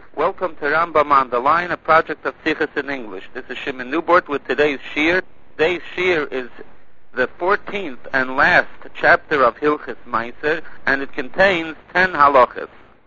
Welcome to Rambam on the Line, a project of Sichos in English. This is Shimon Newbort with today's Shir. Today's Shir is the 14th and last chapter of Hilchos Meiser, and it contains 10 halachas.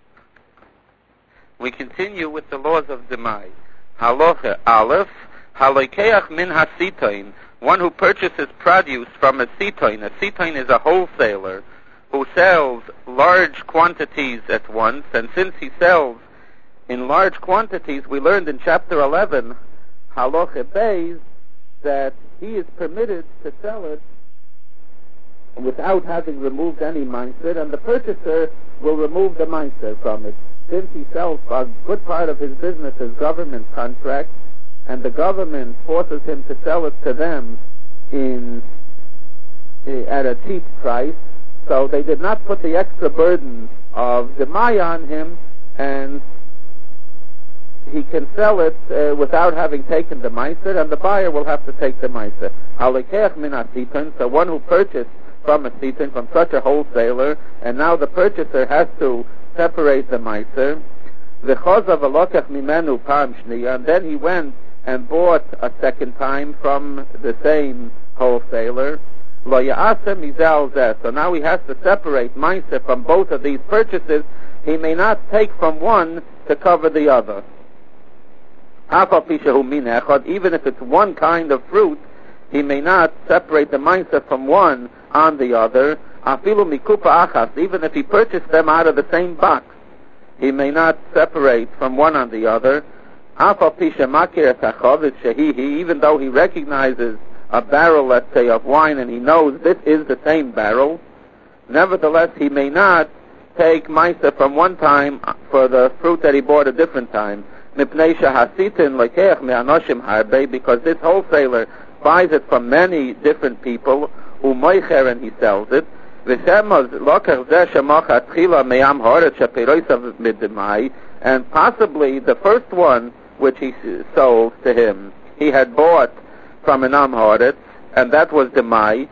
We continue with the laws of Demai. Halacha Aleph, Halokeach min hasitoin, one who purchases produce from a sitoin. A sitoin is a wholesaler who sells large quantities at once, and since he sells in large quantities, we learned in chapter 11, Halacha Beis, that he is permitted to sell it without having removed any meiser, and the purchaser will remove the meiser from it. Since he sells a good part of his business as government contracts, and the government forces him to sell it to them at a cheap price, so they did not put the extra burden of Demai on him, and he can sell it without having taken the meiser, and the buyer will have to take the meiser. Halokeach min hasiton, so one who purchased from a siton, from such a wholesaler, and now the purchaser has to separate the meiser. V'chozav alokach mimenu pam shniya, and then he went and bought a second time from the same wholesaler. Lo ya'aseh mizal zeh, so now he has to separate meiser from both of these purchases. He may not take from one to cover the other. Even if it's one kind of fruit, he may not separate the meiser from one on the other. Even if he purchased them out of the same box, he may not separate from one on the other. Even though he recognizes a barrel, let's say, of wine, and he knows this is the same barrel, nevertheless, he may not take meiser from one time for the fruit that he bought a different time. Because this wholesaler buys it from many different people, and he sells it. And possibly the first one which he sold to him, he had bought from an Am Haaretz, and that was Demai.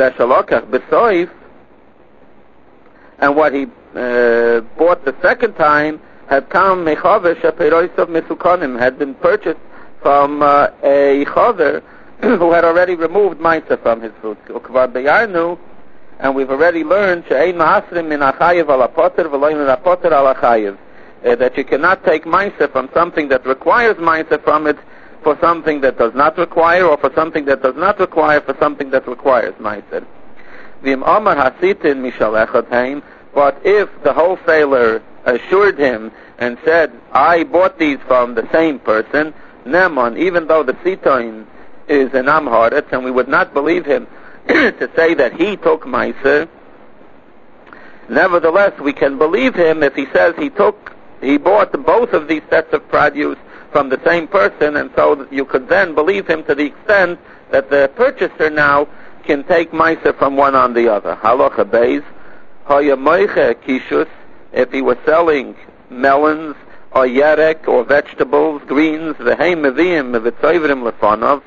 And what he bought the second time had come mechavesh aperoisav mesukanim, had been purchased from a chaver who had already removed meiser from his fruit. And we've already learned she'ein ma'asrim min achayev al apoter v'lo min apoter al achayev, that you cannot take meiser from something that requires meiser from it for something that does not require, or for something that does not require for something that requires meiser. V'im omar hasitin mishalechot heim, but if the wholesaler assured him and said, I bought these from the same person, Nemon, even though the sitoin is an Am Haaretz, and we would not believe him to say that he took meiser, nevertheless we can believe him if he says he bought both of these sets of produce from the same person, and so you could then believe him to the extent that the purchaser now can take meiser from one on the other. Halacha Beis, Haya moiche kishus, if he was selling melons or yerek or vegetables, greens, v'heim meviim v'tzoivrim lefonov,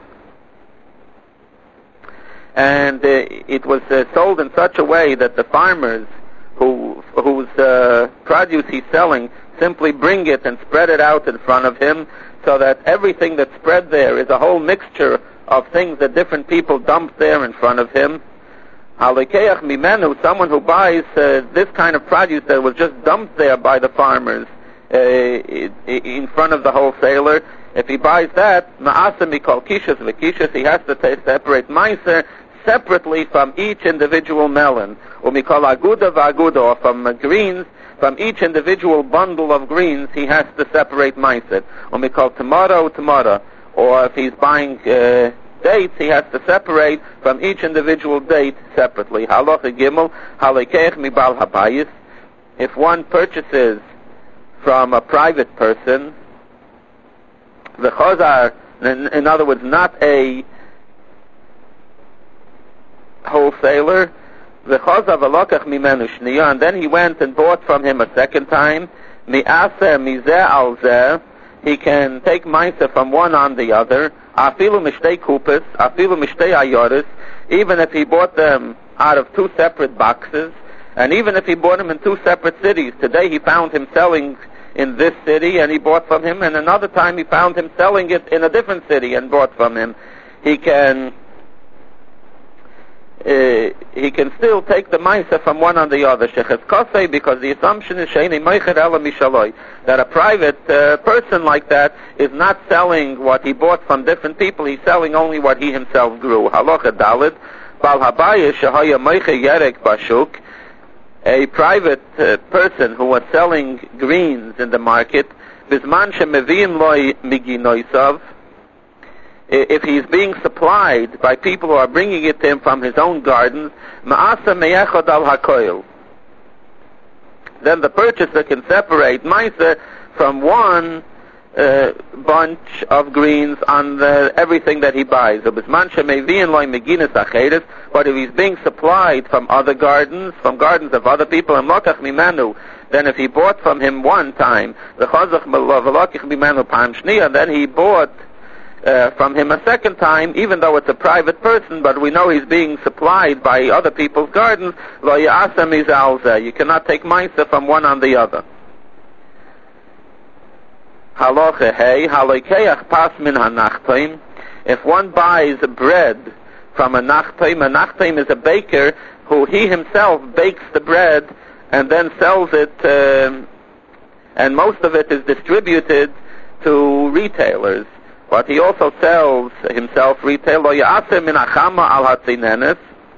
and it was sold in such a way that the farmers whose produce he's selling simply bring it and spread it out in front of him, so that everything that's spread there is a whole mixture of things that different people dump there in front of him. Halokeach mimenu, someone who buys this kind of produce that was just dumped there by the farmers in front of the wholesaler, if he buys that, ma'aseh mikol kishus v'kishus, he has to separate meiser separately from each individual melon, or mikol aguda v'aguda, or from greens, from each individual bundle of greens, he has to separate meiser, or mikol tomato, or if he's buying dates, he has to separate from each individual date separately. Halacha Gimel, Halokeach mibal habayis, if one purchases from a private person, the chazar, in other words, not a wholesaler, the chazar v'lokach mimenu shniya, and then he went and bought from him a second time, mi'aseh mizeh al zeh, he can take meiser from one on the other, afilu mishtei kupas, afilu mishtei ayoris, even if he bought them out of two separate boxes, and even if he bought them in two separate cities. Today he found him selling in this city and he bought from him, and another time he found him selling it in a different city and bought from him, he can still take the ma'aser from one on the other. Shecheskosei, because the assumption is she'enei moicher ela mishaloi, that a private person like that is not selling what he bought from different people, he's selling only what he himself grew. Halacha daled, bal habayis shehaya moicher yerek bashuk, a private person who was selling greens in the market, bisman shemeviim loy miginoisav, if he's being supplied by people who are bringing it to him from his own gardens, ma'asa meyechod al hakoil, then the purchaser can separate ma'aser from one bunch of greens on everything that he buys. But if he's being supplied from other gardens, from gardens of other people, then if he bought from him one time, then he bought from him a second time, even though it's a private person, but we know he's being supplied by other people's gardens, you cannot take ma'aser from one on the other. Halacha hey, haloikeach pas min hanachtoim. If one buys bread from a nachtoim is a baker who he himself bakes the bread and then sells it, and most of it is distributed to retailers. But he also sells himself retail. Lo ya'aseh min achama al hatzinenes.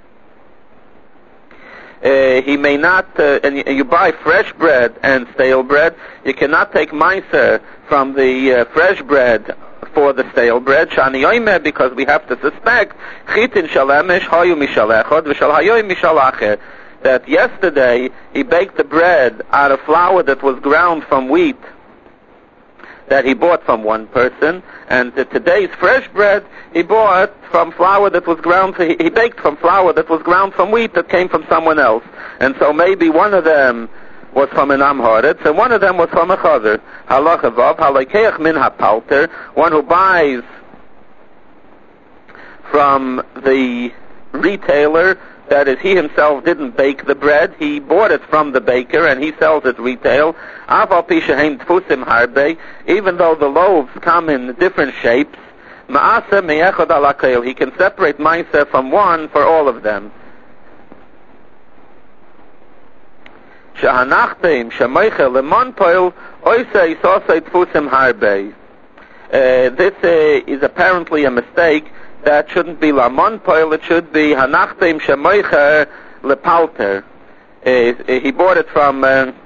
He may not, and you buy fresh bread and stale bread, you cannot take ma'aser from the fresh bread for the stale bread, shani yoimeh, because we have to suspect, chitin shalemesh hayu mishalechod, v'shal hayoim mishalacher, that yesterday he baked the bread out of flour that was ground from wheat that he bought from one person, and today's fresh bread he bought from flour that was ground, he baked from flour that was ground from wheat that came from someone else. And so maybe one of them was from an amhoretz, and one of them was from a chazer. Halacha vav, halakeach min hapalter, one who buys from the retailer, that is, he himself didn't bake the bread, he bought it from the baker and he sells it retail. Even though the loaves come in different shapes, he can separate ma'aser from one for all of them. This is apparently a mistake. That shouldn't be lamon poil, it should be hanachtem shemoicher lepalter. He bought it from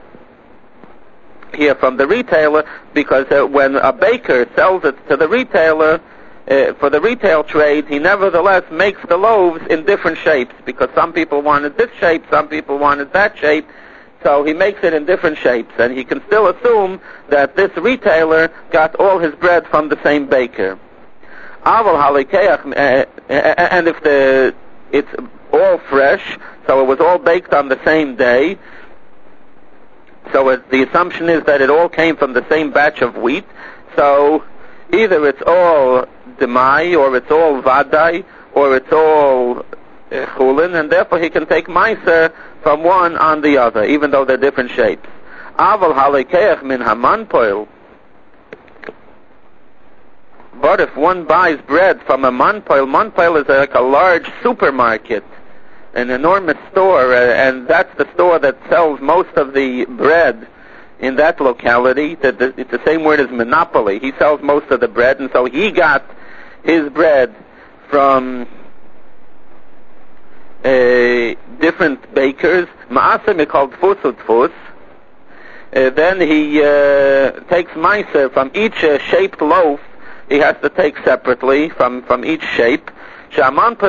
from the retailer, because when a baker sells it to the retailer for the retail trade, he nevertheless makes the loaves in different shapes, because some people wanted this shape, some people wanted that shape, so he makes it in different shapes, and he can still assume that this retailer got all his bread from the same baker. And if it's all fresh, so it was all baked on the same day, so the assumption is that it all came from the same batch of wheat, so either it's all demai, or it's all vadai, or it's all chulin, and therefore he can take ma'aser from one on the other, even though they're different shapes. Aval halikeach min haman poil. But if one buys bread from a manpoil is like a large supermarket, an enormous store, and that's the store that sells most of the bread in that locality. It's the same word as monopoly. He sells most of the bread, and so he got his bread from different bakers. Ma'aseh mikol tfus utfus. Then he takes ma'aser from each shaped loaf. He has to take separately from each shape. Because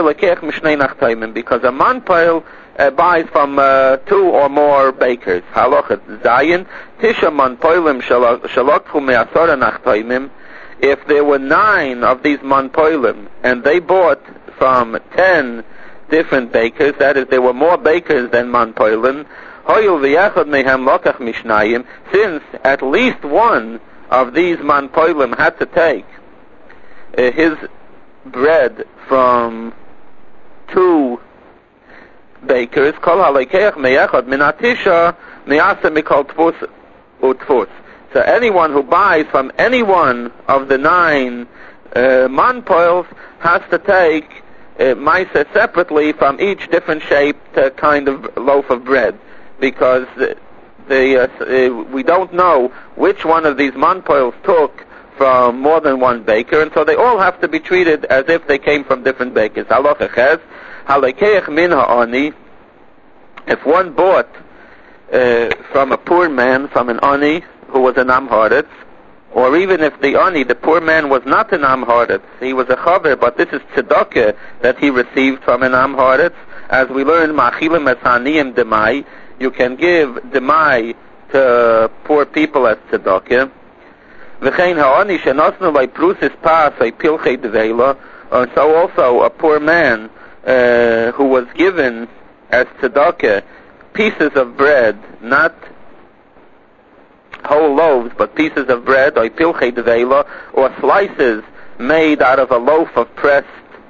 a manpoil buys from 2 or more bakers. Halochet zayin tisha manpoilim shalokhu me'asora nachtoimim. If there were 9 of these manpoilim and they bought from 10 different bakers, that is, there were more bakers than manpoilim, hoyul v'yachad mehem lokach mishnayim, since at least one of these manpoilim had to take his bread from 2 bakers, kol halekeach meyechad minatisha meyasa mikol tfus utfus. So anyone who buys from any one of the 9 manpoils has to take Meiser separately from each different shaped kind of loaf of bread, because we don't know which one of these manpoils took from more than one baker, and so they all have to be treated as if they came from different bakers. Halacha ches, halekeich min ha'ani, if one bought from a poor man, from an ani who was an am haaretz, or even if the ani, the poor man, was not an am haaretz, he was a chaver, but this is tzedakah that he received from an am haaretz, as we learn, ma'achilim es haniyim demai, you can give demai to poor people as tzedakah. V'chein ha'ani shenosnu by prusis pas by pilchei deveila, so also a poor man who was given as tzedakah pieces of bread, not whole loaves, but pieces of bread, or pilchei deveila, or slices made out of a loaf of pressed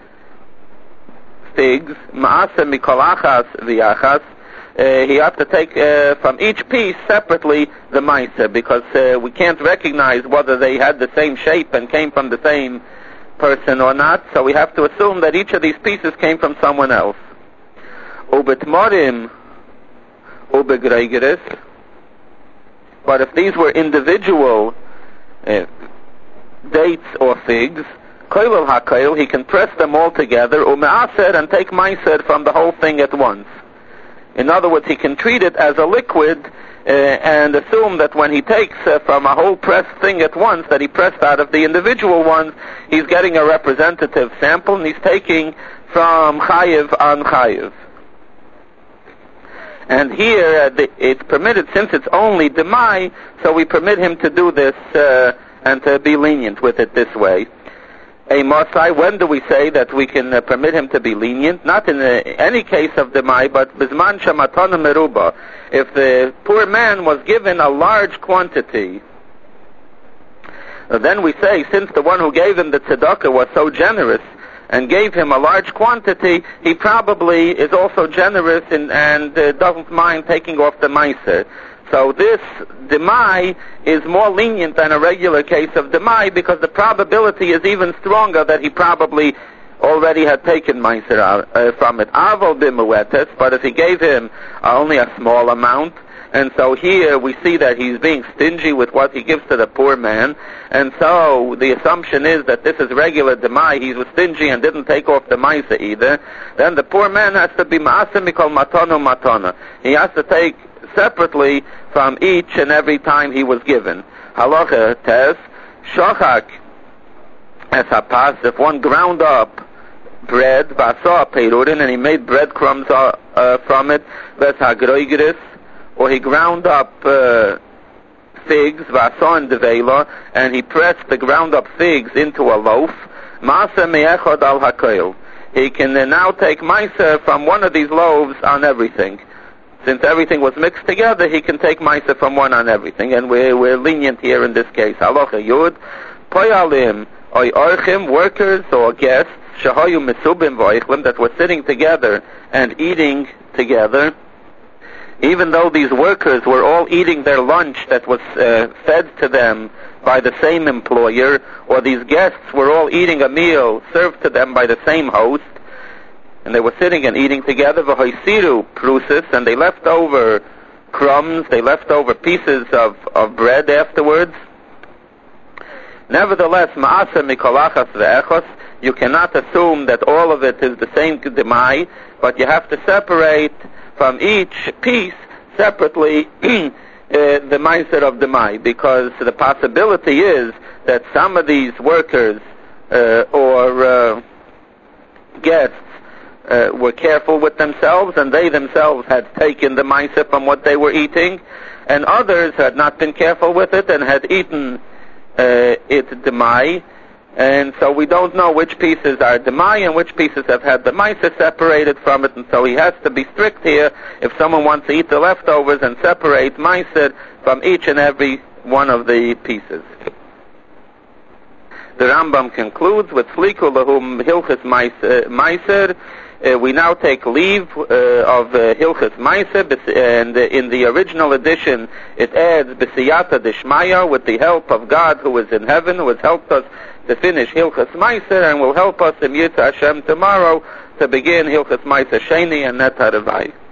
figs, ma'aseh mikol achas v'yachas, he has to take from each piece separately the meiser, because we can't recognize whether they had the same shape and came from the same person or not, so we have to assume that each of these pieces came from someone else. Ubetmorim ubegreigeres, but if these were individual dates or figs, koilel hakoil, he can press them all together, umeaser, and take meiser from the whole thing at once. In other words, he can treat it as a liquid and assume that when he takes from a whole pressed thing at once, that he pressed out of the individual ones, he's getting a representative sample, and he's taking from chayiv on chayiv. And here it's permitted, since it's only demai, so we permit him to do this and to be lenient with it this way. A Mosai, when do we say that we can permit him to be lenient? Not in any case of demai, but bizman shamatana meruba. If the poor man was given a large quantity, then we say, since the one who gave him the tzedakah was so generous and gave him a large quantity, he probably is also generous and doesn't mind taking off the meiser. So this demai is more lenient than a regular case of demai, because the probability is even stronger that he probably already had taken meiser from it. Aval b'muetes, but if he gave him only a small amount, and so here we see that he's being stingy with what he gives to the poor man, and so the assumption is that this is regular demai, he was stingy and didn't take off the meiser either, then the poor man has to be ma'aseh mikol matana. He has to take separately from each and every time he was given. Halacha tes, shochak es hapas, if one ground up bread, v'asa peirurin, and he made breadcrumbs from it, ves hagroigeris, or he ground up figs, v'asa and deveila, and he pressed the ground up figs into a loaf, ma'aseh me'echad al hakoil. He can now take meiser from one of these loaves on everything. Since everything was mixed together, he can take meiser from one on everything, and we're lenient here in this case. Halacha yud, poyalim, oy orchim, workers or guests, shahayu misubim v'oichlim, that were sitting together and eating together, even though these workers were all eating their lunch that was fed to them by the same employer, or these guests were all eating a meal served to them by the same host, and they were sitting and eating together, v'hoisiru prusis, and they left over crumbs, they left over pieces of bread afterwards. Nevertheless, ma'aseh mikol achas ve'echos, you cannot assume that all of it is the same demai, but you have to separate from each piece separately the meiser of demai, because the possibility is that some of these workers or guests were careful with themselves, and they themselves had taken the meiser from what they were eating, and others had not been careful with it and had eaten it demai, and so we don't know which pieces are demai and which pieces have had the meiser separated from it, and so he has to be strict here if someone wants to eat the leftovers and separate meiser from each and every one of the pieces. The Rambam concludes with Fliku lahum hilchis meiser. we now take leave of Hilchas Maaseh, and in the original edition it adds B'siyata Dishmaya, with the help of God who is in heaven, who has helped us to finish Hilchas Maaseh, and will help us in Yirtzeh Hashem tomorrow to begin Hilchas Maaseh Sheni and Net HaRevai.